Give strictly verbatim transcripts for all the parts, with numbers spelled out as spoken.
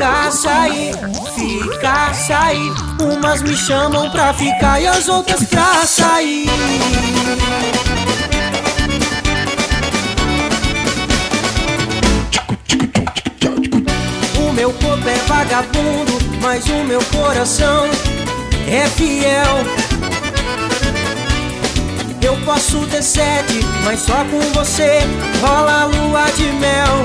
ficar, sair, ficar, sair. Umas me chamam pra ficar e as outras pra sair. O meu corpo é vagabundo, mas o meu coração é fiel. Eu posso ter sete, mas só com você rola a lua de mel.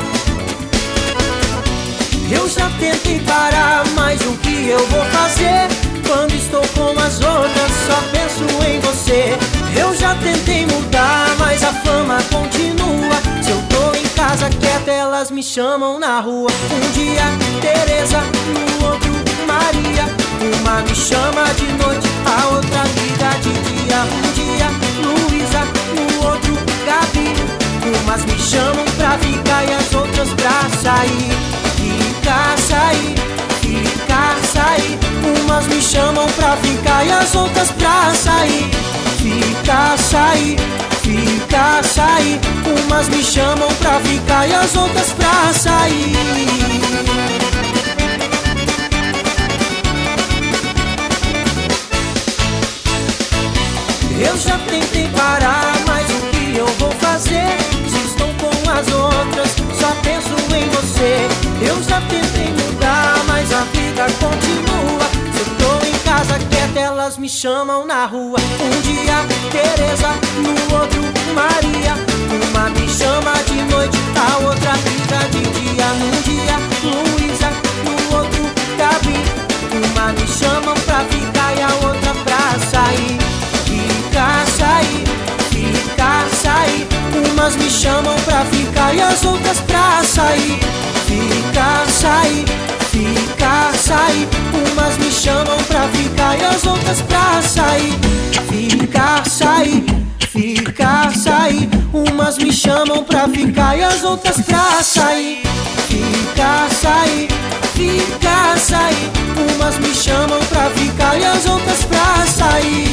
Eu já tentei parar, mas o que eu vou fazer? Quando estou com as outras, só penso em você. Eu já tentei mudar, mas a fama continua. Se eu tô em casa quieta, elas me chamam na rua. Um dia Tereza, no outro Maria. Uma me chama de noite, a outra liga de dia. Um dia Luísa, no outro Gabi. Umas me chamam pra ficar e as outras pra sair. Ficar, sair, ficar, sair. Umas me chamam pra ficar e as outras pra sair. Ficar, sair, ficar, sair. Umas me chamam pra ficar e as outras pra sair. Eu já tentei parar, mas o que eu vou fazer? Se estou com as outras, só penso em você. Eu já tentei mudar, mas a vida continua. Se eu tô em casa quieta, elas me chamam na rua. Um dia Tereza, no outro Maria. Uma me chama de noite, a outra liga de dia. Num dia Luísa, no outro Gabi. Uma me chamam pra ficar e a outra pra sair. Ficar, sair, ficar, sair. Umas me chamam pra ficar e as outras pra sair. Ficar, sair, ficar, sair. Umas me chamam pra ficar e as outras pra sair. Ficar, sair, ficar, sair. Umas me chamam pra ficar e as outras pra sair. Ficar, sair, ficar, sair. Umas me chamam pra ficar e as outras pra sair.